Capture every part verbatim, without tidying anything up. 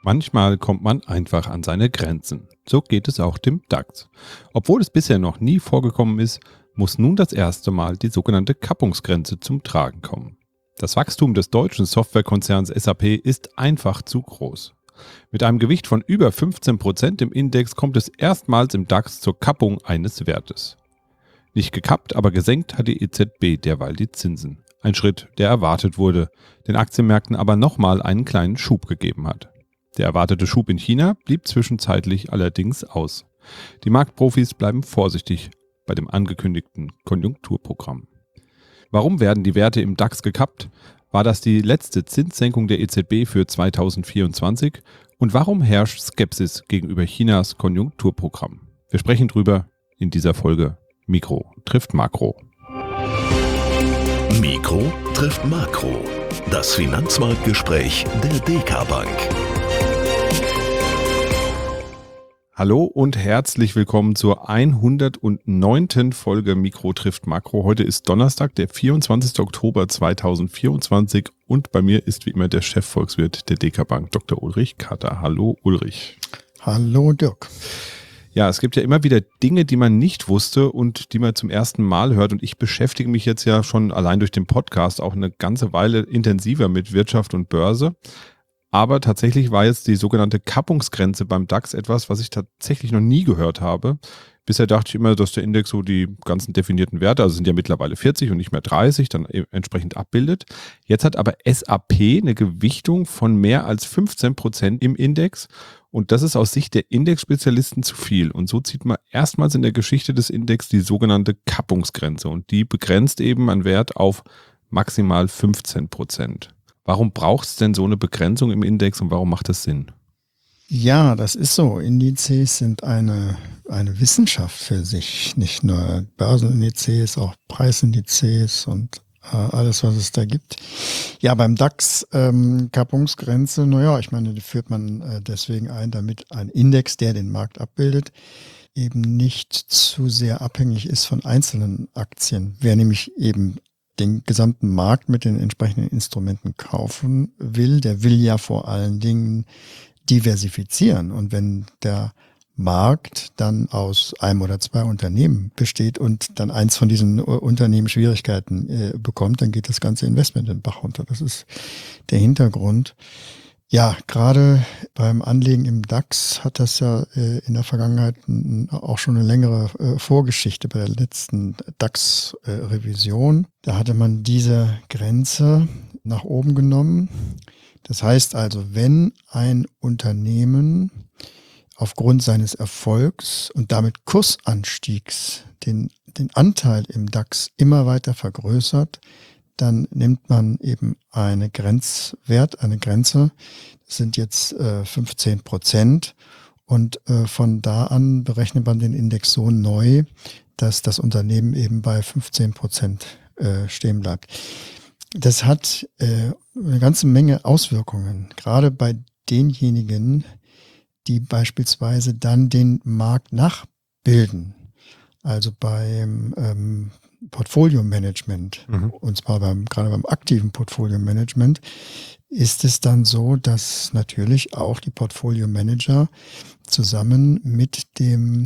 Manchmal kommt man einfach an seine Grenzen. So geht es auch dem DAX. Obwohl es bisher noch nie vorgekommen ist, muss nun das erste Mal die sogenannte Kappungsgrenze zum Tragen kommen. Das Wachstum des deutschen Softwarekonzerns S A P ist einfach zu groß. Mit einem Gewicht von über fünfzehn Prozent im Index kommt es erstmals im DAX zur Kappung eines Wertes. Nicht gekappt, aber gesenkt hat die E Z B derweil die Zinsen. Ein Schritt, der erwartet wurde, den Aktienmärkten aber nochmal einen kleinen Schub gegeben hat. Der erwartete Schub in China blieb zwischenzeitlich allerdings aus. Die Marktprofis bleiben vorsichtig bei dem angekündigten Konjunkturprogramm. Warum werden die Werte im DAX gekappt? War das die letzte Zinssenkung der E Z B für zweitausendvierundzwanzig? Und warum herrscht Skepsis gegenüber Chinas Konjunkturprogramm? Wir sprechen drüber in dieser Folge Mikro trifft Makro. Mikro trifft Makro. Das Finanzmarktgespräch der D K Bank. Hallo und herzlich willkommen zur hundertneunten Folge Mikro trifft Makro. Heute ist Donnerstag, der vierundzwanzigster Oktober zweitausendvierundzwanzig und bei mir ist wie immer der Chefvolkswirt der D K Bank, Doktor Ulrich Kater. Hallo Ulrich. Hallo Dirk. Ja, es gibt ja immer wieder Dinge, die man nicht wusste und die man zum ersten Mal hört. Und ich beschäftige mich jetzt ja schon allein durch den Podcast auch eine ganze Weile intensiver mit Wirtschaft und Börse. Aber tatsächlich war jetzt die sogenannte Kappungsgrenze beim DAX etwas, was ich tatsächlich noch nie gehört habe. Bisher dachte ich immer, dass der Index so die ganzen definierten Werte, also sind ja mittlerweile vierzig und nicht mehr dreißig, dann entsprechend abbildet. Jetzt hat aber S A P eine Gewichtung von mehr als fünfzehn Prozent im Index. Und das ist aus Sicht der Indexspezialisten zu viel. Und so zieht man erstmals in der Geschichte des Index die sogenannte Kappungsgrenze. Und die begrenzt eben einen Wert auf maximal fünfzehn Prozent. Warum braucht es denn so eine Begrenzung im Index und warum macht das Sinn? Ja, das ist so. Indizes sind eine, eine Wissenschaft für sich. Nicht nur Börsenindizes, auch Preisindizes und äh, alles, was es da gibt. Ja, beim DAX ähm, Kappungsgrenze, naja, ich meine, die führt man äh, deswegen ein, damit ein Index, der den Markt abbildet, eben nicht zu sehr abhängig ist von einzelnen Aktien. Wer nämlich eben den gesamten Markt mit den entsprechenden Instrumenten kaufen will, der will ja vor allen Dingen diversifizieren. Und wenn der Markt dann aus einem oder zwei Unternehmen besteht und dann eins von diesen Unternehmen Schwierigkeiten äh, bekommt, dann geht das ganze Investment in den Bach runter. Das ist der Hintergrund. Ja, gerade beim Anlegen im DAX hat das ja äh, in der Vergangenheit n, auch schon eine längere äh, Vorgeschichte bei der letzten DAX-Revision. Äh, da hatte man diese Grenze nach oben genommen. Das heißt also, wenn ein Unternehmen aufgrund seines Erfolgs und damit Kursanstiegs den, den Anteil im DAX immer weiter vergrößert, dann nimmt man eben eine Grenzwert, eine Grenze, das sind jetzt äh, fünfzehn Prozent und äh, von da an berechnet man den Index so neu, dass das Unternehmen eben bei fünfzehn Prozent äh, stehen bleibt. Das hat äh, eine ganze Menge Auswirkungen, gerade bei denjenigen, die beispielsweise dann den Markt nachbilden, also beim ähm, Portfolio-Management, mhm. und zwar beim, gerade beim aktiven Portfolio-Management, ist es dann so, dass natürlich auch die Portfolio-Manager zusammen mit dem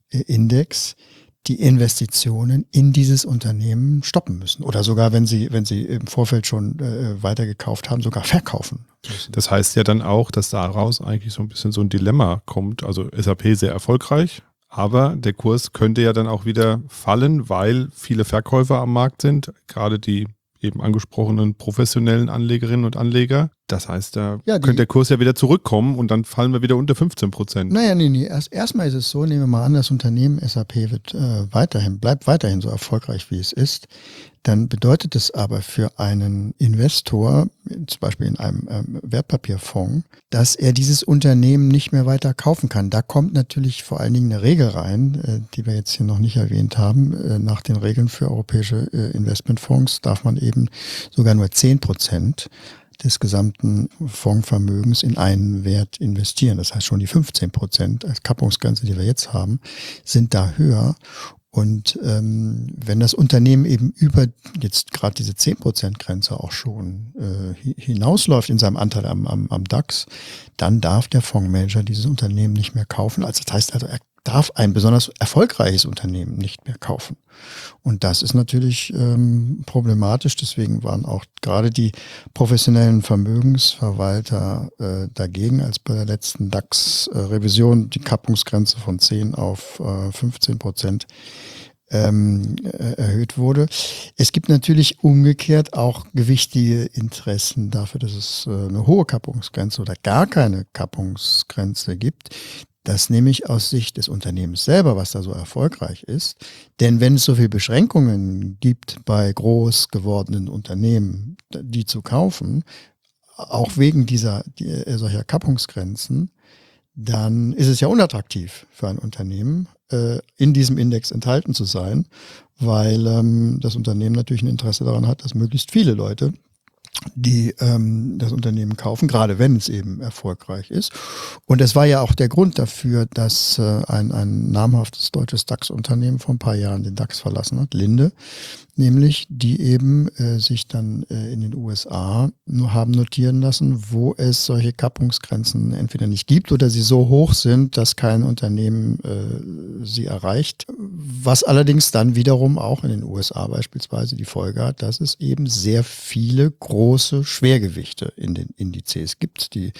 Index die Investitionen in dieses Unternehmen stoppen müssen. Oder sogar, wenn sie, wenn sie im Vorfeld schon äh, weitergekauft haben, sogar verkaufen müssen. Das heißt ja dann auch, dass daraus eigentlich so ein bisschen so ein Dilemma kommt. Also S A P sehr erfolgreich, aber der Kurs könnte ja dann auch wieder fallen, weil viele Verkäufer am Markt sind, gerade die eben angesprochenen professionellen Anlegerinnen und Anleger. Das heißt, da ja, könnte der Kurs ja wieder zurückkommen und dann fallen wir wieder unter fünfzehn Prozent. Naja, nee, nee. Erst, erstmal ist es so, nehmen wir mal an, das Unternehmen S A P wird äh, weiterhin, bleibt weiterhin so erfolgreich, wie es ist. Dann bedeutet es aber für einen Investor, zum Beispiel in einem ähm, Wertpapierfonds, dass er dieses Unternehmen nicht mehr weiter kaufen kann. Da kommt natürlich vor allen Dingen eine Regel rein, äh, die wir jetzt hier noch nicht erwähnt haben. Äh, nach den Regeln für europäische äh, Investmentfonds darf man eben sogar nur zehn Prozent des gesamten Fondsvermögens in einen Wert investieren. Das heißt, schon die fünfzehn Prozent als Kappungsgrenze, die wir jetzt haben, sind da höher. Und ähm, wenn das Unternehmen eben über jetzt gerade diese zehn Prozent Grenze auch schon äh, hinausläuft in seinem Anteil am, am, am DAX, dann darf der Fondsmanager dieses Unternehmen nicht mehr kaufen. Also das heißt also, er darf ein besonders erfolgreiches Unternehmen nicht mehr kaufen. Und das ist natürlich ähm, problematisch. Deswegen waren auch gerade die professionellen Vermögensverwalter äh, dagegen, als bei der letzten DAX-Revision die Kappungsgrenze von zehn auf äh, fünfzehn Prozent ähm, erhöht wurde. Es gibt natürlich umgekehrt auch gewichtige Interessen dafür, dass es äh, eine hohe Kappungsgrenze oder gar keine Kappungsgrenze gibt. Das nehme ich aus Sicht des Unternehmens selber, was da so erfolgreich ist. Denn wenn es so viele Beschränkungen gibt bei groß gewordenen Unternehmen, die zu kaufen, auch wegen dieser die, solcher Kappungsgrenzen, dann ist es ja unattraktiv für ein Unternehmen, äh, in diesem Index enthalten zu sein, weil ähm, das Unternehmen natürlich ein Interesse daran hat, dass möglichst viele Leute die ähm, das Unternehmen kaufen, gerade wenn es eben erfolgreich ist. Und es war ja auch der Grund dafür, dass äh, ein, ein namhaftes deutsches DAX-Unternehmen vor ein paar Jahren den DAX verlassen hat, Linde, nämlich die eben äh, sich dann äh, in den U S A nur haben notieren lassen, wo es solche Kappungsgrenzen entweder nicht gibt oder sie so hoch sind, dass kein Unternehmen äh, sie erreicht. Was allerdings dann wiederum auch in den U S A beispielsweise die Folge hat, dass es eben sehr viele große Schwergewichte in den Indizes gibt. Die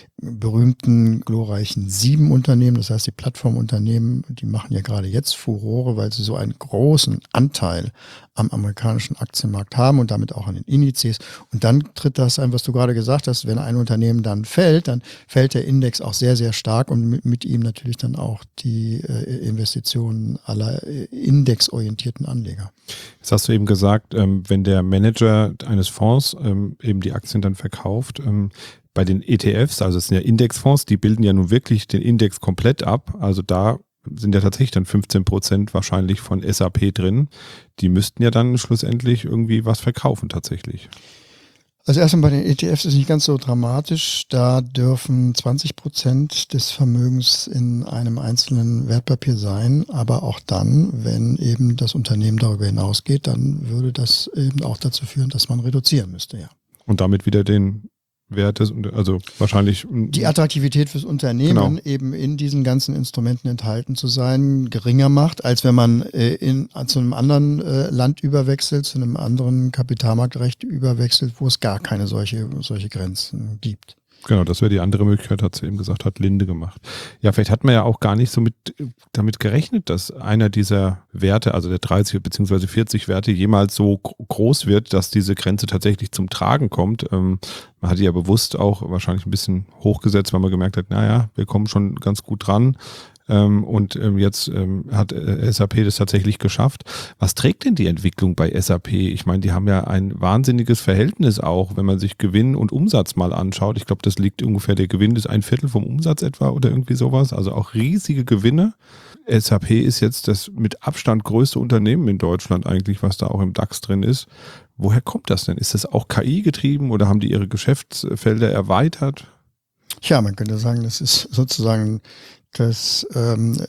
berühmten, glorreichen sieben Unternehmen, das heißt die Plattformunternehmen, die machen ja gerade jetzt Furore, weil sie so einen großen Anteil am amerikanischen Aktienmarkt haben und damit auch an den Indizes. Und dann tritt das ein, was du gerade gesagt hast, wenn ein Unternehmen dann fällt, dann fällt der Index auch sehr, sehr stark und mit, mit ihm natürlich dann auch die äh, Investitionen aller äh, indexorientierten Anleger. Jetzt hast du eben gesagt, ähm, wenn der Manager eines Fonds ähm, eben die Aktien dann verkauft, ähm, bei den E T Fs, also es sind ja Indexfonds, die bilden ja nun wirklich den Index komplett ab. Also da sind ja tatsächlich dann fünfzehn Prozent wahrscheinlich von S A P drin. Die müssten ja dann schlussendlich irgendwie was verkaufen tatsächlich. Also erstmal bei den E T Fs ist nicht ganz so dramatisch. Da dürfen zwanzig Prozent des Vermögens in einem einzelnen Wertpapier sein. Aber auch dann, wenn eben das Unternehmen darüber hinausgeht, dann würde das eben auch dazu führen, dass man reduzieren müsste, ja. Und damit wieder den Wert des, also wahrscheinlich die Attraktivität fürs Unternehmen, genau, eben in diesen ganzen Instrumenten enthalten zu sein, geringer macht, als wenn man äh, in, zu einem anderen äh, Land überwechselt, zu einem anderen Kapitalmarktrecht überwechselt, wo es gar keine solche, solche Grenzen gibt. Genau, das wäre die andere Möglichkeit, hat sie eben gesagt, hat Linde gemacht. Ja, vielleicht hat man ja auch gar nicht so mit, damit gerechnet, dass einer dieser Werte, also der dreißig bzw. vierzig Werte, jemals so groß wird, dass diese Grenze tatsächlich zum Tragen kommt. Ähm, man hat die ja bewusst auch wahrscheinlich ein bisschen hochgesetzt, weil man gemerkt hat, naja, wir kommen schon ganz gut dran. Ähm, und ähm, jetzt ähm, hat äh, S A P das tatsächlich geschafft. Was trägt denn die Entwicklung bei S A P? Ich meine, die haben ja ein wahnsinniges Verhältnis auch, wenn man sich Gewinn und Umsatz mal anschaut. Ich glaube, das liegt ungefähr, der Gewinn ist ein Viertel vom Umsatz etwa oder irgendwie sowas. Also auch riesige Gewinne. S A P ist jetzt das mit Abstand größte Unternehmen in Deutschland eigentlich, was da auch im DAX drin ist. Woher kommt das denn? Ist das auch K I getrieben oder haben die ihre Geschäftsfelder erweitert? Ja, man könnte sagen, das ist sozusagen das ähm,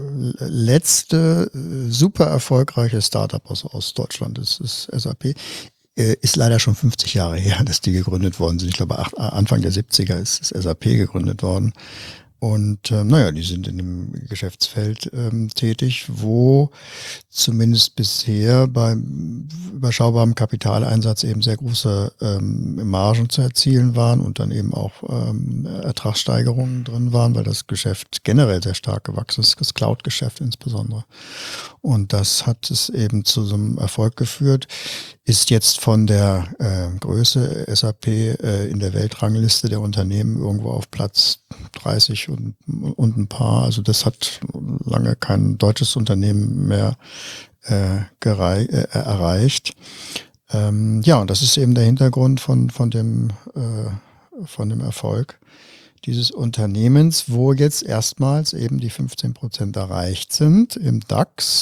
letzte äh, super erfolgreiche Startup aus, aus Deutschland. Das ist S A P. Äh, ist leider schon fünfzig Jahre her, dass die gegründet worden sind. Ich glaube, ach, Anfang der siebziger ist das S A P gegründet worden. Und ähm, naja, die sind in dem Geschäftsfeld ähm, tätig, wo zumindest bisher beim überschaubarem Kapitaleinsatz eben sehr große ähm, Margen zu erzielen waren und dann eben auch ähm, Ertragssteigerungen drin waren, weil das Geschäft generell sehr stark gewachsen ist, das Cloud-Geschäft insbesondere. Und das hat es eben zu so einem Erfolg geführt, ist jetzt von der äh, Größe S A P äh, in der Weltrangliste der Unternehmen irgendwo auf Platz dreißig und, und ein paar. Also das hat lange kein deutsches Unternehmen mehr äh, gerei- äh, erreicht. Ähm, ja, und das ist eben der Hintergrund von, von, dem, äh, von dem Erfolg dieses Unternehmens, wo jetzt erstmals eben die fünfzehn Prozent erreicht sind im DAX.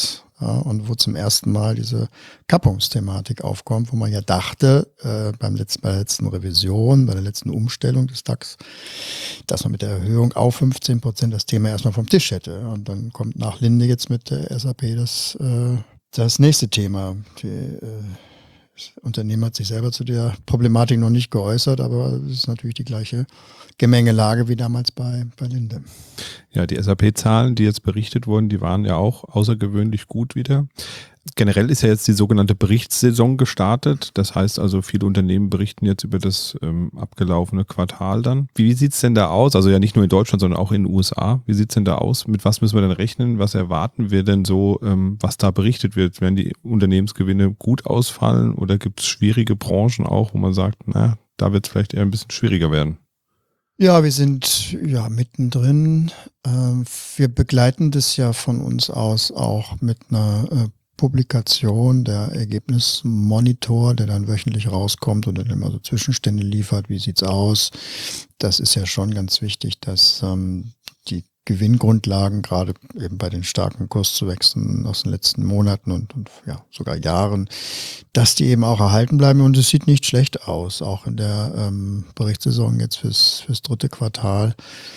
Ja, und wo zum ersten Mal diese Kappungsthematik aufkommt, wo man ja dachte, äh, beim letzten, bei der letzten Revision, bei der letzten Umstellung des DAX, dass man mit der Erhöhung auf fünfzehn Prozent das Thema erstmal vom Tisch hätte. Und dann kommt nach Linde jetzt mit der S A P das, äh, das nächste Thema. Die, äh, das Unternehmen hat sich selber zu der Problematik noch nicht geäußert, aber es ist natürlich die gleiche Gemengelage wie damals bei, bei Linde. Ja, die S A P-Zahlen, die jetzt berichtet wurden, die waren ja auch außergewöhnlich gut wieder. Generell ist ja jetzt die sogenannte Berichtssaison gestartet. Das heißt also, viele Unternehmen berichten jetzt über das ähm, abgelaufene Quartal dann. Wie, wie sieht es denn da aus? Also ja nicht nur in Deutschland, sondern auch in den U S A. Wie sieht es denn da aus? Mit was müssen wir denn rechnen? Was erwarten wir denn so, ähm, was da berichtet wird? Werden die Unternehmensgewinne gut ausfallen oder gibt es schwierige Branchen auch, wo man sagt, na, da wird es vielleicht eher ein bisschen schwieriger werden? Ja, wir sind ja mittendrin. Ähm, wir begleiten das ja von uns aus auch mit einer äh, Publikation, der Ergebnismonitor, der dann wöchentlich rauskommt und dann immer so Zwischenstände liefert. Wie sieht's aus? Das ist ja schon ganz wichtig, dass ähm, die Gewinngrundlagen gerade eben bei den starken Kurszuwächsen aus den letzten Monaten und, und ja sogar Jahren, dass die eben auch erhalten bleiben. Und es sieht nicht schlecht aus, auch in der ähm, Berichtssaison jetzt fürs, fürs dritte Quartal.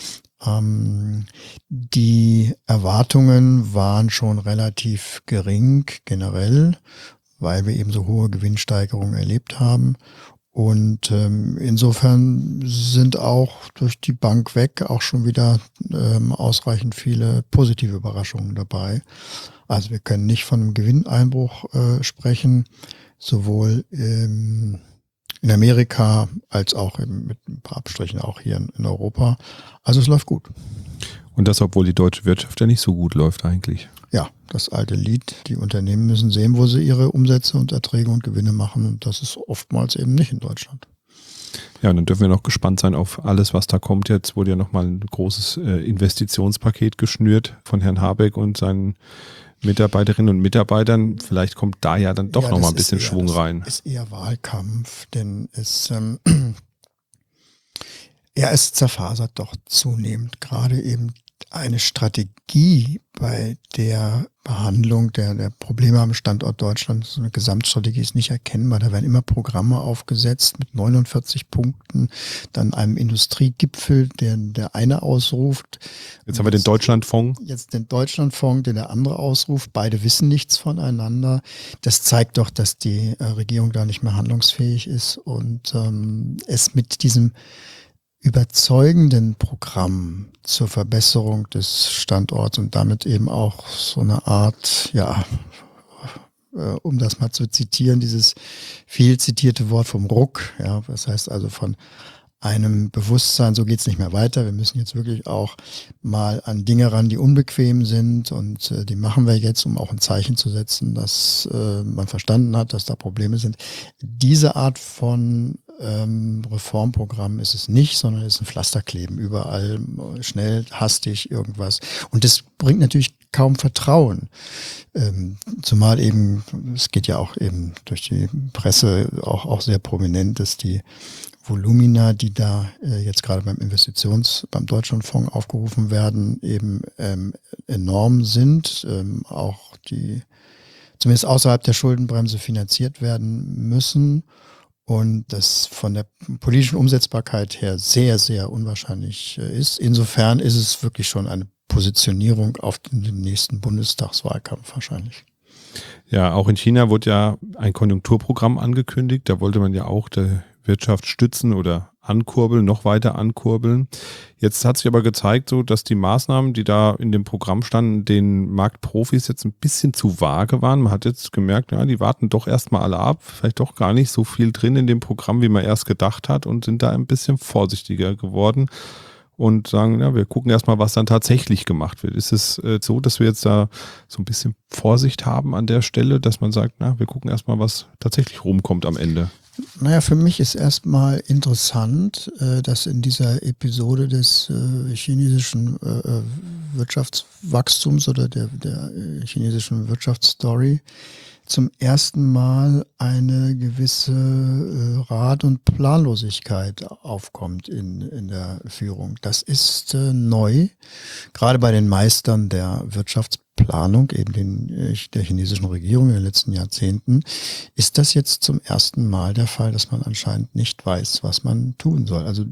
Ähm, die Erwartungen waren schon relativ gering generell, weil wir eben so hohe Gewinnsteigerungen erlebt haben. Und ähm, insofern sind auch durch die Bank weg auch schon wieder ähm, ausreichend viele positive Überraschungen dabei. Also wir können nicht von einem Gewinneinbruch äh, sprechen, sowohl ähm, in Amerika als auch eben mit ein paar Abstrichen auch hier in, in Europa. Also es läuft gut. Und das, obwohl die deutsche Wirtschaft ja nicht so gut läuft eigentlich. Ja, das alte Lied. Die Unternehmen müssen sehen, wo sie ihre Umsätze und Erträge und Gewinne machen. Und das ist oftmals eben nicht in Deutschland. Ja, und dann dürfen wir noch gespannt sein auf alles, was da kommt. Jetzt wurde ja nochmal ein großes äh, Investitionspaket geschnürt von Herrn Habeck und seinen Mitarbeiterinnen und Mitarbeitern. Vielleicht kommt da ja dann doch ja, nochmal ein bisschen eher, Schwung rein. Das ist eher Wahlkampf, denn es, ähm, ja, es zerfasert doch zunehmend gerade eben eine Strategie bei der Behandlung der, der Probleme am Standort Deutschland. So eine Gesamtstrategie ist nicht erkennbar. Da werden immer Programme aufgesetzt mit neunundvierzig Punkten, dann einem Industriegipfel, der der eine ausruft. Jetzt haben wir den Deutschlandfonds. Jetzt den Deutschlandfonds, den der andere ausruft. Beide wissen nichts voneinander. Das zeigt doch, dass die äh, Regierung da nicht mehr handlungsfähig ist und ähm, es mit diesem überzeugenden Programm zur Verbesserung des Standorts und damit eben auch so eine Art, ja, äh, um das mal zu zitieren, dieses viel zitierte Wort vom Ruck, ja, das heißt also von einem Bewusstsein, so geht's nicht mehr weiter. Wir müssen jetzt wirklich auch mal an Dinge ran, die unbequem sind und äh, die machen wir jetzt, um auch ein Zeichen zu setzen, dass äh, man verstanden hat, dass da Probleme sind. Diese Art von ähm, Reformprogramm ist es nicht, sondern es ist ein Pflasterkleben. Überall schnell, hastig irgendwas. Und das bringt natürlich kaum Vertrauen. Ähm, zumal eben, es geht ja auch eben durch die Presse auch, auch sehr prominent, dass die Volumina, die da äh, jetzt gerade beim Investitions-, beim Deutschlandfonds aufgerufen werden, eben ähm, enorm sind, ähm, auch die zumindest außerhalb der Schuldenbremse finanziert werden müssen und das von der politischen Umsetzbarkeit her sehr, sehr unwahrscheinlich äh, ist. Insofern ist es wirklich schon eine Positionierung auf den, den nächsten Bundestagswahlkampf wahrscheinlich. Ja, auch in China wurde ja ein Konjunkturprogramm angekündigt. Da wollte man ja auch der Wirtschaft stützen oder ankurbeln, noch weiter ankurbeln. Jetzt hat sich aber gezeigt, so, dass die Maßnahmen, die da in dem Programm standen, den Marktprofis jetzt ein bisschen zu vage waren. Man hat jetzt gemerkt, ja, die warten doch erstmal alle ab, vielleicht doch gar nicht so viel drin in dem Programm, wie man erst gedacht hat und sind da ein bisschen vorsichtiger geworden und sagen, ja, wir gucken erstmal, was dann tatsächlich gemacht wird. Ist es äh, so, dass wir jetzt da so ein bisschen Vorsicht haben an der Stelle, dass man sagt, na, wir gucken erstmal, was tatsächlich rumkommt am Ende? Naja, für mich ist erstmal interessant, äh, dass in dieser Episode des äh, chinesischen äh, Wirtschaftswachstums oder der, der chinesischen Wirtschaftsstory zum ersten Mal eine gewisse äh, Rat- und Planlosigkeit aufkommt in, in der Führung. Das ist äh, neu, gerade bei den Meistern der Wirtschaftsplanung, eben den, äh, der chinesischen Regierung in den letzten Jahrzehnten, ist das jetzt zum ersten Mal der Fall, dass man anscheinend nicht weiß, was man tun soll. Also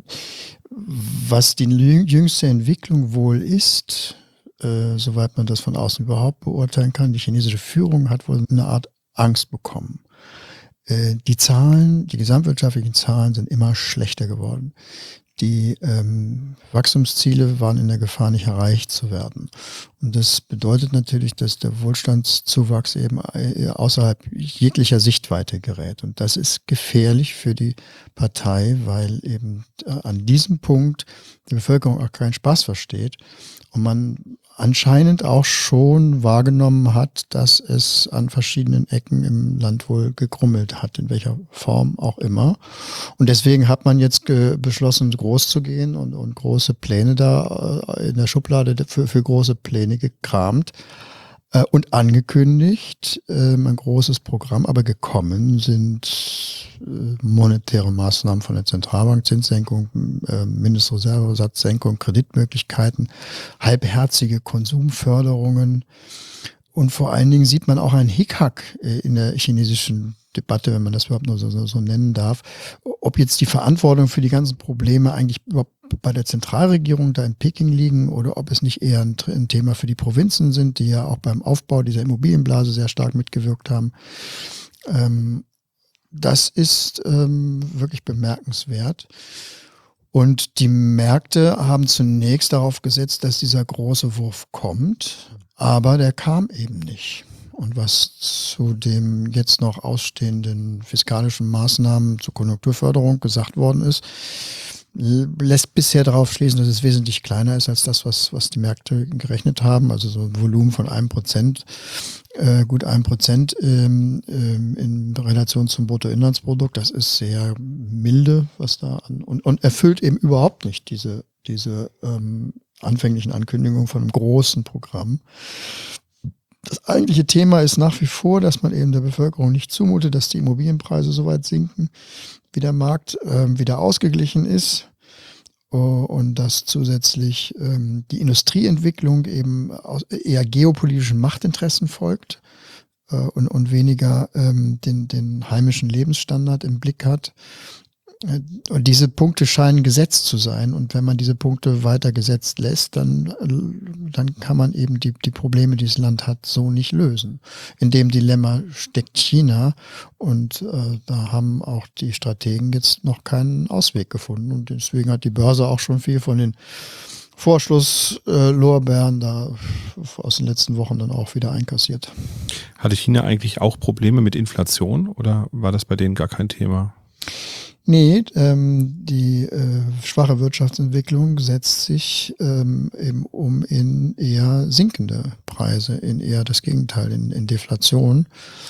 was die jüngste Entwicklung wohl ist, äh, soweit man das von außen überhaupt beurteilen kann, die chinesische Führung hat wohl eine Art Angst bekommen. Äh, die Zahlen, die gesamtwirtschaftlichen Zahlen sind immer schlechter geworden. Die ähm, Wachstumsziele waren in der Gefahr, nicht erreicht zu werden. Und das bedeutet natürlich, dass der Wohlstandszuwachs eben außerhalb jeglicher Sichtweite gerät. Und das ist gefährlich für die Partei, weil eben an diesem Punkt die Bevölkerung auch keinen Spaß versteht und man anscheinend auch schon wahrgenommen hat, dass es an verschiedenen Ecken im Land wohl gegrummelt hat, in welcher Form auch immer. Und deswegen hat man jetzt ge- beschlossen, groß zu gehen und, und große Pläne da äh, in der Schublade für, für große Pläne gekramt äh, und angekündigt, äh, ein großes Programm, aber gekommen sind äh, monetäre Maßnahmen von der Zentralbank, Zinssenkung, äh, Mindestreservesatzsenkung, Kreditmöglichkeiten, halbherzige Konsumförderungen. Und vor allen Dingen sieht man auch einen Hickhack äh, in der chinesischen Debatte, wenn man das überhaupt nur so, so, so nennen darf, ob jetzt die Verantwortung für die ganzen Probleme eigentlich überhaupt bei der Zentralregierung da in Peking liegen oder ob es nicht eher ein, ein Thema für die Provinzen sind, die ja auch beim Aufbau dieser Immobilienblase sehr stark mitgewirkt haben. Ähm, das ist ähm, wirklich bemerkenswert. Und die Märkte haben zunächst darauf gesetzt, dass dieser große Wurf kommt, aber der kam eben nicht. Und was zu dem jetzt noch ausstehenden fiskalischen Maßnahmen zur Konjunkturförderung gesagt worden ist, lässt bisher darauf schließen, dass es wesentlich kleiner ist als das, was, was die Märkte gerechnet haben. Also so ein Volumen von einem Prozent, äh, gut ein Prozent ähm, ähm, in Relation zum Bruttoinlandsprodukt. Das ist sehr milde, was da an, und, und erfüllt eben überhaupt nicht diese, diese ähm, anfänglichen Ankündigungen von einem großen Programm. Das eigentliche Thema ist nach wie vor, dass man eben der Bevölkerung nicht zumutet, dass die Immobilienpreise so weit sinken, wie der Markt ähm, wieder ausgeglichen ist uh, und dass zusätzlich ähm, die Industrieentwicklung eben aus eher geopolitischen Machtinteressen folgt äh, und, und weniger ähm, den, den heimischen Lebensstandard im Blick hat. Und diese Punkte scheinen gesetzt zu sein. Und wenn man diese Punkte weiter gesetzt lässt, dann, dann kann man eben die, die Probleme, die das Land hat, so nicht lösen. In dem Dilemma steckt China. Und äh, da haben auch die Strategen jetzt noch keinen Ausweg gefunden. Und deswegen hat die Börse auch schon viel von den Vorschlusslorbeeren äh, da aus den letzten Wochen dann auch wieder einkassiert. Hatte China eigentlich auch Probleme mit Inflation oder war das bei denen gar kein Thema? Nee, ähm, die äh, schwache Wirtschaftsentwicklung setzt sich ähm, eben um in eher sinkende Preise, in eher das Gegenteil, in, in Deflation.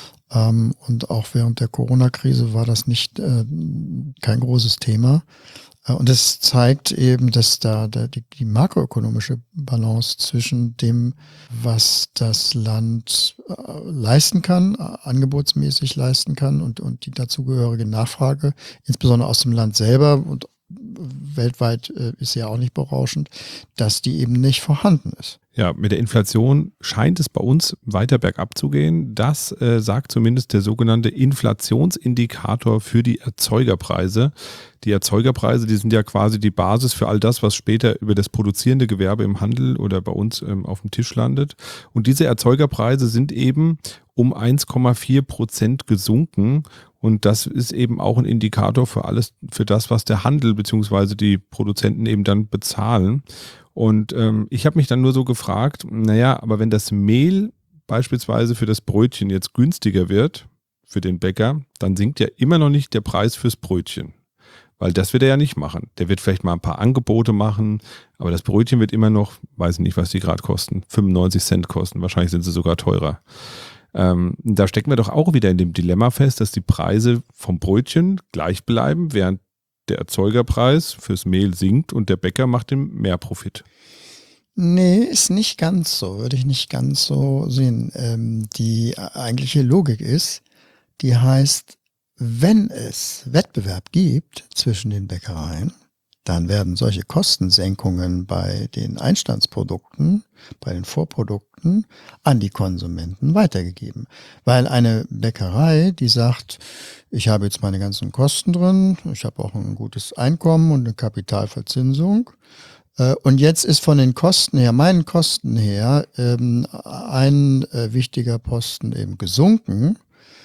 Ähm, und auch während der Corona-Krise war das nicht äh, kein großes Thema. Und das zeigt eben, dass da, da die, die makroökonomische Balance zwischen dem, was das Land äh, leisten kann, äh, angebotsmäßig leisten kann und, und die dazugehörige Nachfrage, insbesondere aus dem Land selber und weltweit äh, ist sie ja auch nicht berauschend, dass die eben nicht vorhanden ist. Ja, mit der Inflation scheint es bei uns weiter bergab zu gehen. Das äh, sagt zumindest der sogenannte Inflationsindikator für die Erzeugerpreise. Die Erzeugerpreise, die sind ja quasi die Basis für all das, was später über das produzierende Gewerbe im Handel oder bei uns ähm, auf dem Tisch landet. Und diese Erzeugerpreise sind eben um eins Komma vier Prozent gesunken. Und das ist eben auch ein Indikator für alles, für das, was der Handel bzw. die Produzenten eben dann bezahlen. Und ähm, ich habe mich dann nur so gefragt, naja, aber wenn das Mehl beispielsweise für das Brötchen jetzt günstiger wird, für den Bäcker, dann sinkt ja immer noch nicht der Preis fürs Brötchen. Weil das wird er ja nicht machen. Der wird vielleicht mal ein paar Angebote machen, aber das Brötchen wird immer noch, weiß nicht, was die gerade kosten, fünfundneunzig Cent kosten. Wahrscheinlich sind sie sogar teurer. Ähm, da stecken wir doch auch wieder in dem Dilemma fest, dass die Preise vom Brötchen gleich bleiben, während der Erzeugerpreis fürs Mehl sinkt und der Bäcker macht den Mehrprofit. Nee, ist nicht ganz so, würde ich nicht ganz so sehen. Ähm, die eigentliche Logik ist, die heißt, wenn es Wettbewerb gibt zwischen den Bäckereien, dann werden solche Kostensenkungen bei den Einstandsprodukten, bei den Vorprodukten an die Konsumenten weitergegeben. Weil eine Bäckerei, die sagt, ich habe jetzt meine ganzen Kosten drin, ich habe auch ein gutes Einkommen und eine Kapitalverzinsung, äh, und jetzt ist von den Kosten her, meinen Kosten her, ähm, ein äh, wichtiger Posten eben gesunken,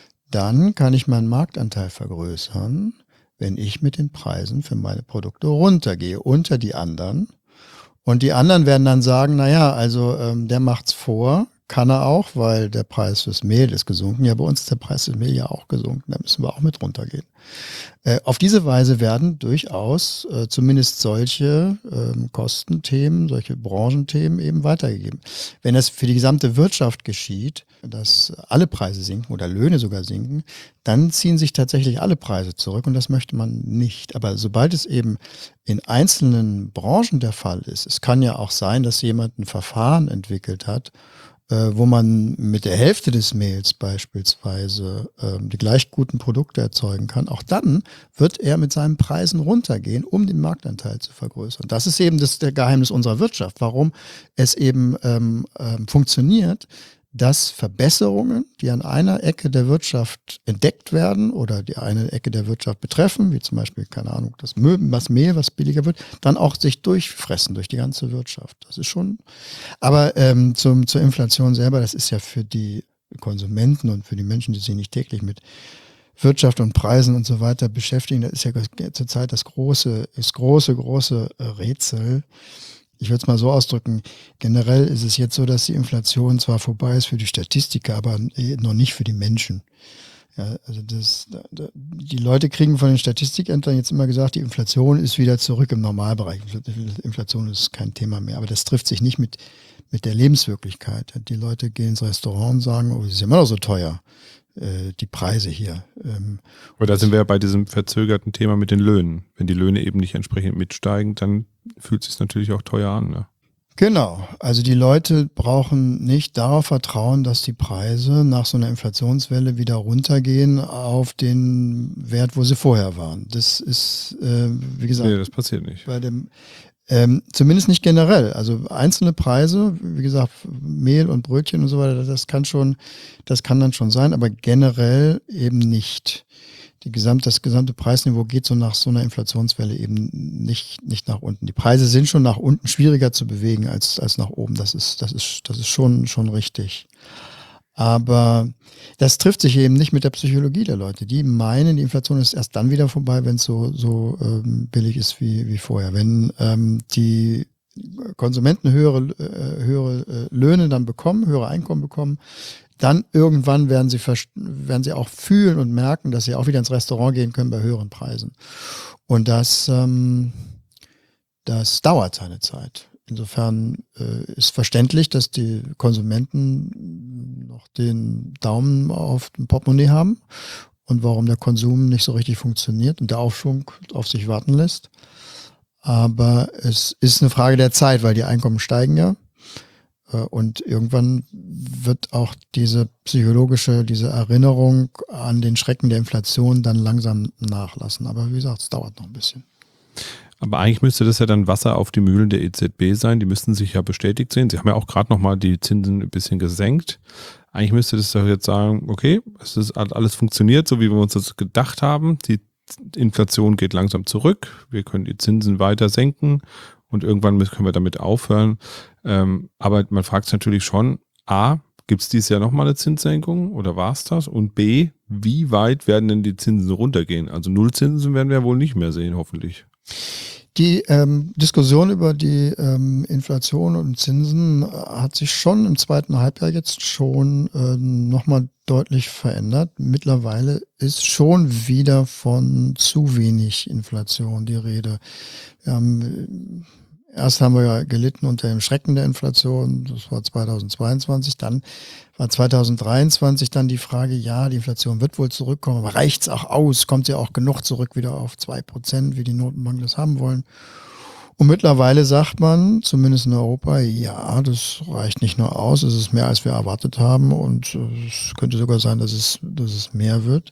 dann kann ich meinen Marktanteil vergrößern, wenn ich mit den Preisen für meine Produkte runtergehe, unter die anderen. Und die anderen werden dann sagen, naja, also ähm, der macht's vor, kann er auch, weil der Preis fürs Mehl ist gesunken. Ja, bei uns ist der Preis fürs Mehl ja auch gesunken, da müssen wir auch mit runtergehen. Äh, auf diese Weise werden durchaus äh, zumindest solche ähm, Kostenthemen, solche Branchenthemen eben weitergegeben. Wenn das für die gesamte Wirtschaft geschieht, dass alle Preise sinken oder Löhne sogar sinken, dann ziehen sich tatsächlich alle Preise zurück und das möchte man nicht. Aber sobald es eben in einzelnen Branchen der Fall ist, es kann ja auch sein, dass jemand ein Verfahren entwickelt hat, äh, wo man mit der Hälfte des Mehls beispielsweise äh, die gleich guten Produkte erzeugen kann, auch dann wird er mit seinen Preisen runtergehen, um den Marktanteil zu vergrößern. Das ist eben das der Geheimnis unserer Wirtschaft, warum es eben ähm, ähm, funktioniert, dass Verbesserungen, die an einer Ecke der Wirtschaft entdeckt werden oder die eine Ecke der Wirtschaft betreffen, wie zum Beispiel, keine Ahnung, das Möbel, das Mehl, was billiger wird, dann auch sich durchfressen durch die ganze Wirtschaft. Das ist schon, aber ähm, zum, zur Inflation selber, das ist ja für die Konsumenten und für die Menschen, die sich nicht täglich mit Wirtschaft und Preisen und so weiter beschäftigen, das ist ja zurzeit das große, das große, große Rätsel. Ich würde es mal so ausdrücken, generell ist es jetzt so, dass die Inflation zwar vorbei ist für die Statistiker, aber noch nicht für die Menschen. Ja, also das, die Leute kriegen von den Statistikämtern jetzt immer gesagt, die Inflation ist wieder zurück im Normalbereich. Inflation ist kein Thema mehr, aber das trifft sich nicht mit, mit der Lebenswirklichkeit. Die Leute gehen ins Restaurant und sagen, oh, es ist immer noch so teuer, die Preise hier. Aber da sind wir ja bei diesem verzögerten Thema mit den Löhnen. Wenn die Löhne eben nicht entsprechend mitsteigen, dann fühlt es sich natürlich auch teuer an. Ne? Genau, also die Leute brauchen nicht darauf vertrauen, dass die Preise nach so einer Inflationswelle wieder runtergehen auf den Wert, wo sie vorher waren. Das ist, äh, wie gesagt, nee, das passiert nicht. Bei dem Ähm, zumindest nicht generell. Also einzelne Preise, wie gesagt, Mehl und Brötchen und so weiter, das kann schon, das kann dann schon sein, aber generell eben nicht. Die gesamt, das gesamte Preisniveau geht so nach so einer Inflationswelle eben nicht, nicht nach unten. Die Preise sind schon nach unten schwieriger zu bewegen als, als nach oben. Das ist, das ist, das ist schon, schon richtig. Aber das trifft sich eben nicht mit der Psychologie der Leute. Die meinen, die Inflation ist erst dann wieder vorbei, wenn es so, so ähm, billig ist wie, wie vorher. Wenn ähm, die Konsumenten höhere, äh, höhere äh, Löhne dann bekommen, höhere Einkommen bekommen, dann irgendwann werden sie, werden sie auch fühlen und merken, dass sie auch wieder ins Restaurant gehen können bei höheren Preisen. Und das, ähm, das dauert seine Zeit. Insofern äh, ist verständlich, dass die Konsumenten noch den Daumen auf dem Portemonnaie haben und warum der Konsum nicht so richtig funktioniert und der Aufschwung auf sich warten lässt. Aber es ist eine Frage der Zeit, weil die Einkommen steigen ja. Äh, und irgendwann wird auch diese psychologische, diese Erinnerung an den Schrecken der Inflation dann langsam nachlassen. Aber wie gesagt, es dauert noch ein bisschen. Aber eigentlich müsste das ja dann Wasser auf die Mühlen der E Z B sein. Die müssten sich ja bestätigt sehen. Sie haben ja auch gerade nochmal die Zinsen ein bisschen gesenkt. Eigentlich müsste das doch jetzt sagen, okay, es ist alles funktioniert, so wie wir uns das gedacht haben. Die Inflation geht langsam zurück. Wir können die Zinsen weiter senken und irgendwann können wir damit aufhören. Ähm, aber man fragt sich natürlich schon, A, gibt es dieses Jahr nochmal eine Zinssenkung oder war es das? Und B, wie weit werden denn die Zinsen runtergehen? Also Nullzinsen werden wir wohl nicht mehr sehen, hoffentlich. Die ähm, Diskussion über die ähm, Inflation und Zinsen hat sich schon im zweiten Halbjahr jetzt schon äh, nochmal deutlich verändert. Mittlerweile ist schon wieder von zu wenig Inflation die Rede. Wir haben, erst haben wir ja gelitten unter dem Schrecken der Inflation, das war zweitausendzweiundzwanzig, dann war zweitausenddreiundzwanzig dann die Frage, ja, die Inflation wird wohl zurückkommen, aber reicht's auch aus? Kommt sie auch genug zurück wieder auf zwei Prozent, wie die Notenbanken das haben wollen? Und mittlerweile sagt man, zumindest in Europa, ja, das reicht nicht nur aus, es ist mehr, als wir erwartet haben und es könnte sogar sein, dass es, dass es mehr wird.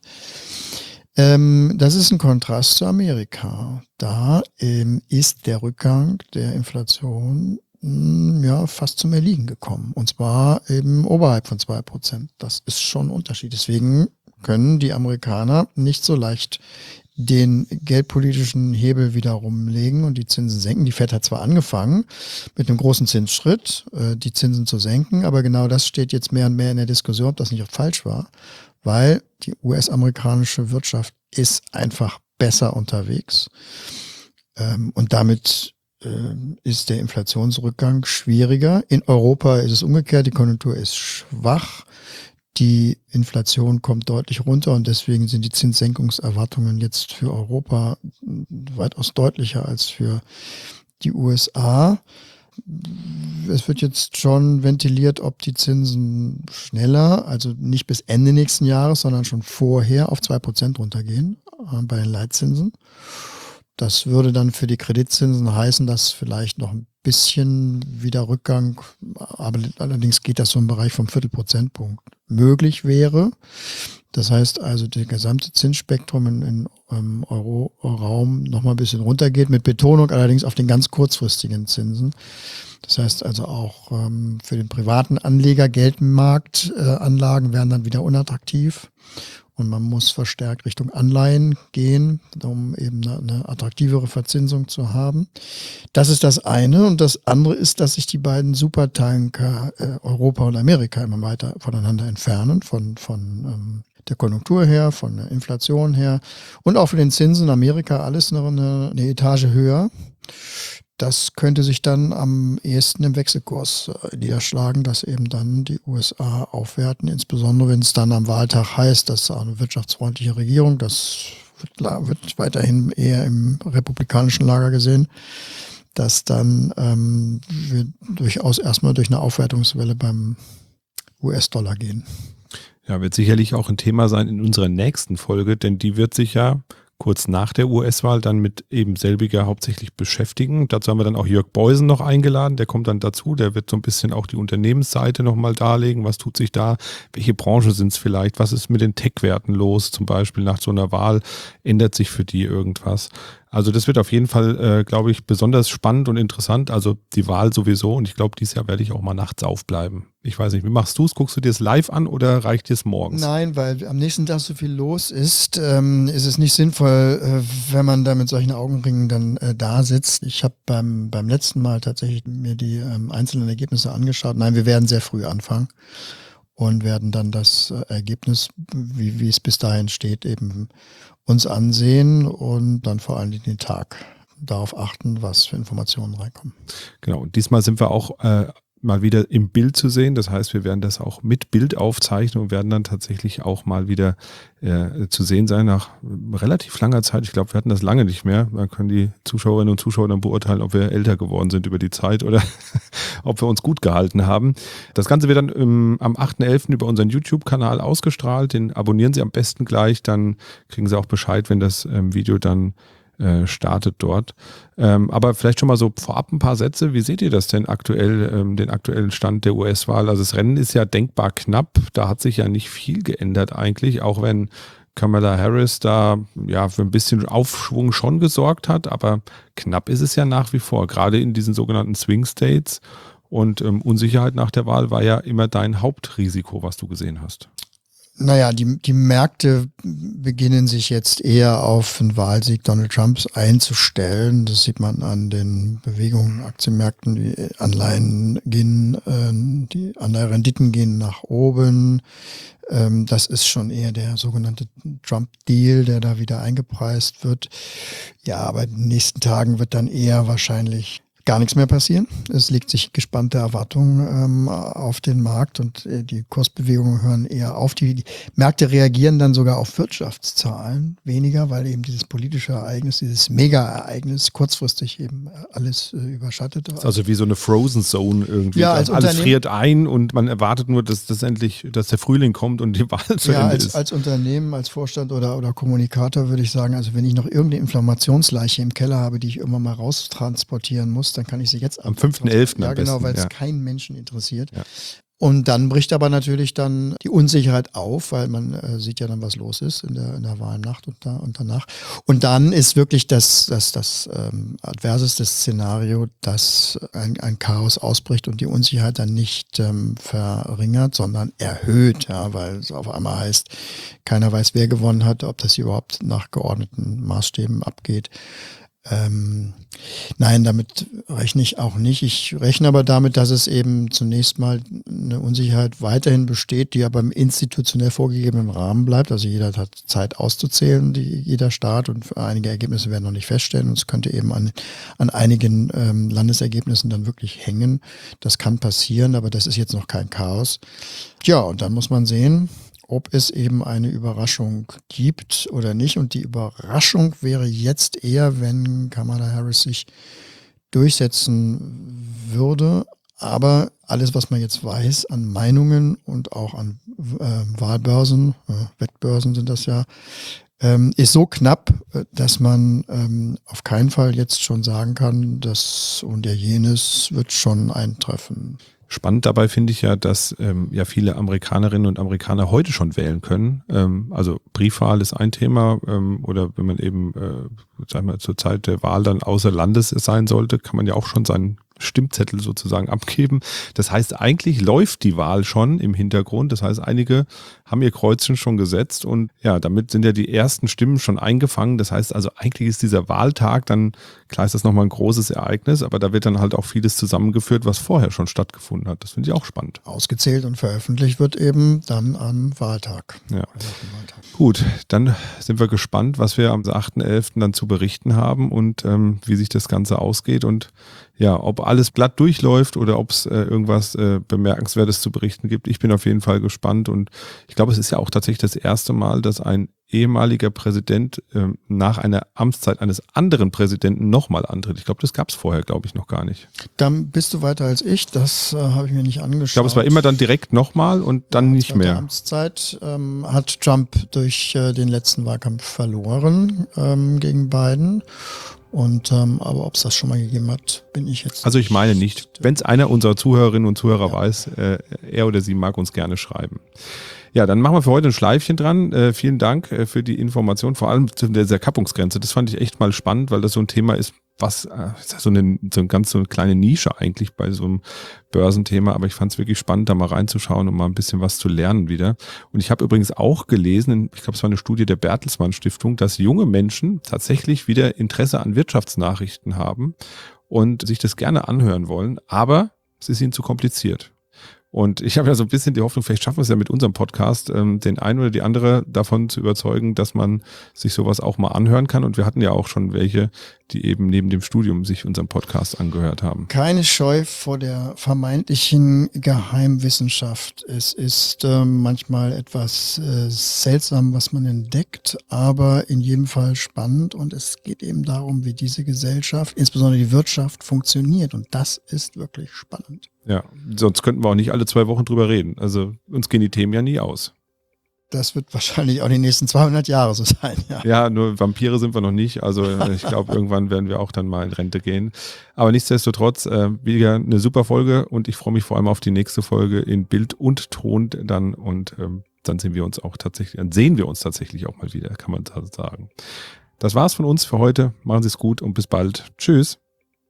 Ähm, das ist ein Kontrast zu Amerika. Da ähm, ist der Rückgang der Inflation mh, ja fast zum Erliegen gekommen. Und zwar eben oberhalb von zwei Prozent. Das ist schon ein Unterschied. Deswegen können die Amerikaner nicht so leicht den geldpolitischen Hebel wieder rumlegen und die Zinsen senken. Die Fed hat zwar angefangen mit einem großen Zinsschritt, äh, die Zinsen zu senken, aber genau das steht jetzt mehr und mehr in der Diskussion, ob das nicht auch falsch war, weil die U S-amerikanische Wirtschaft ist einfach besser unterwegs. Ähm, und damit äh, ist der Inflationsrückgang schwieriger. In Europa ist es umgekehrt, die Konjunktur ist schwach. Die Inflation kommt deutlich runter und deswegen sind die Zinssenkungserwartungen jetzt für Europa weitaus deutlicher als für die U S A. Es wird jetzt schon ventiliert, ob die Zinsen schneller, also nicht bis Ende nächsten Jahres, sondern schon vorher auf zwei Prozent runtergehen äh, bei den Leitzinsen. Das würde dann für die Kreditzinsen heißen, dass vielleicht noch ein bisschen wieder Rückgang, aber allerdings geht das so im Bereich vom Viertelprozentpunkt möglich wäre. Das heißt also, der gesamte Zinsspektrum in, in im Euro-Raum nochmal ein bisschen runtergeht, mit Betonung allerdings auf den ganz kurzfristigen Zinsen. Das heißt also auch ähm, für den privaten Anleger Geldmarktanlagen äh, werden dann wieder unattraktiv. Und man muss verstärkt Richtung Anleihen gehen, um eben eine, eine attraktivere Verzinsung zu haben. Das ist das eine. Und das andere ist, dass sich die beiden Supertanker äh, Europa und Amerika immer weiter voneinander entfernen, von, von ähm, der Konjunktur her, von der Inflation her und auch für den Zinsen. Amerika alles noch eine, eine Etage höher. Das könnte sich dann am ehesten im Wechselkurs äh, niederschlagen, dass eben dann die U S A aufwerten, insbesondere wenn es dann am Wahltag heißt, dass eine wirtschaftsfreundliche Regierung, das wird, wird weiterhin eher im republikanischen Lager gesehen, dass dann ähm, wir durchaus erstmal durch eine Aufwertungswelle beim U S-Dollar gehen. Ja, wird sicherlich auch ein Thema sein in unserer nächsten Folge, denn die wird sich ja kurz nach der U S-Wahl dann mit eben selbiger hauptsächlich beschäftigen. Dazu haben wir dann auch Jörg Beusen noch eingeladen, der kommt dann dazu, der wird so ein bisschen auch die Unternehmensseite nochmal darlegen, was tut sich da, welche Branchen sind es vielleicht, was ist mit den Tech-Werten los, zum Beispiel nach so einer Wahl, ändert sich für die irgendwas? Also das wird auf jeden Fall, äh, glaube ich, besonders spannend und interessant. Also die Wahl sowieso und ich glaube, dieses Jahr werde ich auch mal nachts aufbleiben. Ich weiß nicht, wie machst du es? Guckst du dir es live an oder reicht dir es morgens? Nein, weil am nächsten Tag so viel los ist, ähm, ist es nicht sinnvoll, äh, wenn man da mit solchen Augenringen dann äh, da sitzt. Ich habe beim, beim letzten Mal tatsächlich mir die ähm, einzelnen Ergebnisse angeschaut. Nein, wir werden sehr früh anfangen und werden dann das äh, Ergebnis, wie, wie es bis dahin steht, eben uns ansehen und dann vor allem den Tag darauf achten, was für Informationen reinkommen. Genau, und diesmal sind wir auch äh, mal wieder im Bild zu sehen. Das heißt, wir werden das auch mit Bild aufzeichnen und werden dann tatsächlich auch mal wieder äh, zu sehen sein nach relativ langer Zeit. Ich glaube, wir hatten das lange nicht mehr. Da können die Zuschauerinnen und Zuschauer dann beurteilen, ob wir älter geworden sind über die Zeit oder ob wir uns gut gehalten haben. Das Ganze wird dann im, am achten elften über unseren YouTube-Kanal ausgestrahlt. Den abonnieren Sie am besten gleich. Dann kriegen Sie auch Bescheid, wenn das ähm, Video dann startet dort. Ähm, aber vielleicht schon mal so vorab ein paar Sätze. Wie seht ihr das denn aktuell, ähm, den aktuellen Stand der U S-Wahl? Also das Rennen ist ja denkbar knapp. Da hat sich ja nicht viel geändert eigentlich, auch wenn Kamala Harris da ja für ein bisschen Aufschwung schon gesorgt hat. Aber knapp ist es ja nach wie vor, gerade in diesen sogenannten Swing States. Und ähm, Unsicherheit nach der Wahl war ja immer dein Hauptrisiko, was du gesehen hast. Naja, die, die Märkte beginnen sich jetzt eher auf den Wahlsieg Donald Trumps einzustellen. Das sieht man an den Bewegungen, Aktienmärkten, die Anleihen gehen, äh, die Anleiherenditen gehen nach oben. Ähm, das ist schon eher der sogenannte Trump-Deal, der da wieder eingepreist wird. Ja, aber in den nächsten Tagen wird dann eher wahrscheinlich gar nichts mehr passieren. Es legt sich gespannte Erwartungen ähm, auf den Markt und äh, die Kursbewegungen hören eher auf. Die, die Märkte reagieren dann sogar auf Wirtschaftszahlen weniger, weil eben dieses politische Ereignis, dieses Mega-Ereignis kurzfristig eben alles äh, überschattet. Das ist also wie so eine Frozen Zone irgendwie. Ja, als alles friert ein und man erwartet nur, dass das endlich, dass der Frühling kommt und die Wahl zu ja, Ende als, ist. als Unternehmen, als Vorstand oder, oder Kommunikator würde ich sagen, also wenn ich noch irgendeine Inflammationsleiche im Keller habe, die ich irgendwann mal raustransportieren muss, dann kann ich sie jetzt am fünften elften Ja, am genau, besten, weil es ja. keinen Menschen interessiert. Ja. Und dann bricht aber natürlich dann die Unsicherheit auf, weil man äh, sieht ja dann, was los ist in der, in der Wahlnacht und, da, und danach. Und dann ist wirklich das, das, das ähm, adverseste Szenario, dass ein, ein Chaos ausbricht und die Unsicherheit dann nicht ähm, verringert, sondern erhöht, ja, weil es auf einmal heißt, keiner weiß, wer gewonnen hat, ob das überhaupt nach geordneten Maßstäben abgeht. Ähm, nein, damit rechne ich auch nicht. Ich rechne aber damit, dass es eben zunächst mal eine Unsicherheit weiterhin besteht, die aber im institutionell vorgegebenen Rahmen bleibt. Also jeder hat Zeit auszuzählen, die, jeder Staat, und einige Ergebnisse werden noch nicht feststellen. Und es könnte eben an, an einigen ähm, Landesergebnissen dann wirklich hängen. Das kann passieren, aber das ist jetzt noch kein Chaos. Ja, und dann muss man sehen, ob es eben eine Überraschung gibt oder nicht. Und die Überraschung wäre jetzt eher, wenn Kamala Harris sich durchsetzen würde. Aber alles, was man jetzt weiß an Meinungen und auch an äh, Wahlbörsen, äh, Wettbörsen sind das ja, ähm, ist so knapp, dass man ähm, auf keinen Fall jetzt schon sagen kann, das und der jenes wird schon eintreffen. Spannend dabei finde ich ja, dass ähm, ja viele Amerikanerinnen und Amerikaner heute schon wählen können. Ähm, also Briefwahl ist ein Thema, ähm, oder wenn man eben äh, sagen wir, zur Zeit der Wahl dann außer Landes sein sollte, kann man ja auch schon seinen Stimmzettel sozusagen abgeben. Das heißt, eigentlich läuft die Wahl schon im Hintergrund. Das heißt, einige haben ihr Kreuzchen schon gesetzt und ja, damit sind ja die ersten Stimmen schon eingefangen. Das heißt also, eigentlich ist dieser Wahltag dann, klar ist das nochmal ein großes Ereignis, aber da wird dann halt auch vieles zusammengeführt, was vorher schon stattgefunden hat. Das finde ich auch spannend. Ausgezählt und veröffentlicht wird eben dann am Wahltag. Ja. Gut, dann sind wir gespannt, was wir am achten elften dann zu berichten haben und ähm, wie sich das Ganze ausgeht und ja, ob alles glatt durchläuft oder ob es äh, irgendwas äh, Bemerkenswertes zu berichten gibt. Ich bin auf jeden Fall gespannt und ich glaube, es ist ja auch tatsächlich das erste Mal, dass ein ehemaliger Präsident äh, nach einer Amtszeit eines anderen Präsidenten nochmal antritt. Ich glaube, das gab es vorher, glaube ich, noch gar nicht. Dann bist du weiter als ich, das äh, habe ich mir nicht angeschaut. Ich glaube, es war immer dann direkt nochmal und dann ja, nicht mehr. Amtszeit ähm, hat Trump durch äh, den letzten Wahlkampf verloren ähm, gegen Biden. Und ähm, aber ob es das schon mal gegeben hat, bin ich jetzt. Also ich meine nicht. Wenn es einer unserer Zuhörerinnen und Zuhörer ja. weiß, äh, er oder sie mag uns gerne schreiben. Ja, dann machen wir für heute ein Schleifchen dran. Äh, vielen Dank äh, für die Information, vor allem zu dieser Kappungsgrenze. Das fand ich echt mal spannend, weil das so ein Thema ist, was äh, so eine, so eine ganz so eine kleine Nische eigentlich bei so einem Börsenthema, aber ich fand es wirklich spannend, da mal reinzuschauen und mal ein bisschen was zu lernen wieder. Und ich habe übrigens auch gelesen, ich glaube, es war eine Studie der Bertelsmann Stiftung, dass junge Menschen tatsächlich wieder Interesse an Wirtschaftsnachrichten haben und sich das gerne anhören wollen, aber es ist ihnen zu kompliziert. Und ich habe ja so ein bisschen die Hoffnung, vielleicht schaffen wir es ja mit unserem Podcast, ähm, den einen oder die andere davon zu überzeugen, dass man sich sowas auch mal anhören kann. Und wir hatten ja auch schon welche, die eben neben dem Studium sich unseren Podcast angehört haben. Keine Scheu vor der vermeintlichen Geheimwissenschaft. Es ist ähm, manchmal etwas äh, seltsam, was man entdeckt, aber in jedem Fall spannend. Und es geht eben darum, wie diese Gesellschaft, insbesondere die Wirtschaft, funktioniert. Und das ist wirklich spannend. Ja, sonst könnten wir auch nicht alle zwei Wochen drüber reden. Also uns gehen die Themen ja nie aus. Das wird wahrscheinlich auch die nächsten zweihundert Jahre so sein. Ja, ja, nur Vampire sind wir noch nicht. Also ich glaube, irgendwann werden wir auch dann mal in Rente gehen. Aber nichtsdestotrotz, äh, wieder eine super Folge und ich freue mich vor allem auf die nächste Folge in Bild und Ton dann und ähm, dann sehen wir uns auch tatsächlich, dann sehen wir uns tatsächlich auch mal wieder, kann man sagen. Das war's von uns für heute. Machen Sie es gut und bis bald. Tschüss.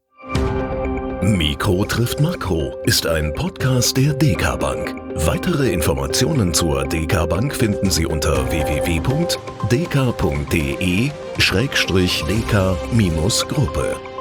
Mikro trifft Makro ist ein Podcast der D K Bank. Weitere Informationen zur D K Bank finden Sie unter w w w punkt d k punkt d e schrägstrich d k Gruppe.